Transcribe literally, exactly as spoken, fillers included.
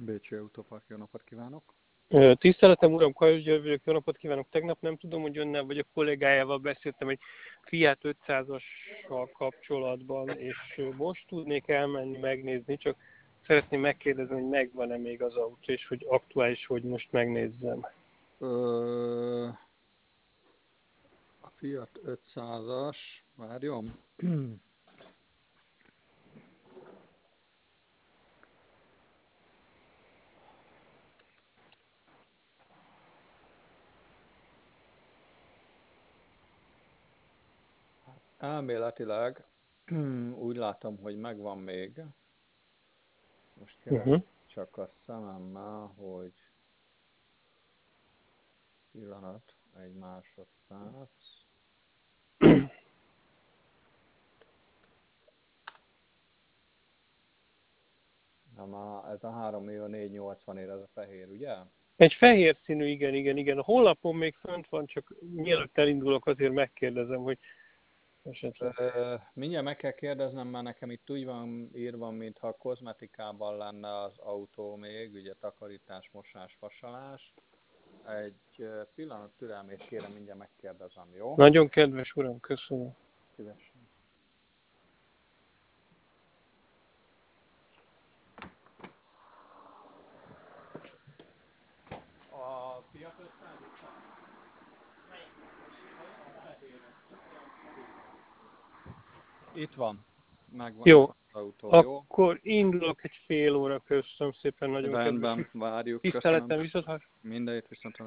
Bécsi Autópark, jó napot kívánok! Tiszteletem, uram, Kajos György vagyok, jó napot kívánok! Tegnap nem tudom, hogy önnel vagy a kollégájával beszéltem egy Fiat ötszázassal kapcsolatban, és most tudnék elmenni megnézni, csak szeretném megkérdezni, hogy megvan-e még az autó, és hogy aktuális, hogy most megnézzem. Ö, a Fiat ötszázas, várjon. Elméletileg úgy látom, hogy megvan még. Most Uh-huh. keresem csak a szememmel, hogy pillanat, egy másodperc. Na már ez a három millió négyszáznyolcvan ér, ez a fehér, ugye? Egy fehér színű, igen, igen, igen. A honlapon még fönt van, csak mielőtt elindulok, azért megkérdezem, hogy esetleg. Ö, mindjárt meg kell kérdeznem, mert nekem itt úgy van írva, mintha a kozmetikában lenne az autó még, ugye takarítás, mosás, vasalás. Egy ö, pillanat türelmét kérem, mindjárt megkérdezem, jó? Nagyon kedves uram, köszönöm. Szívesen. A Fiat ötszáz itt van? Itt van. Megvan, itt Jó, van az autó, jó? akkor indulok egy fél óra, köszönöm szépen, nagyon kedves. Rendben, várjuk, köszönöm. Tiszteletem, viszont Mindenit viszont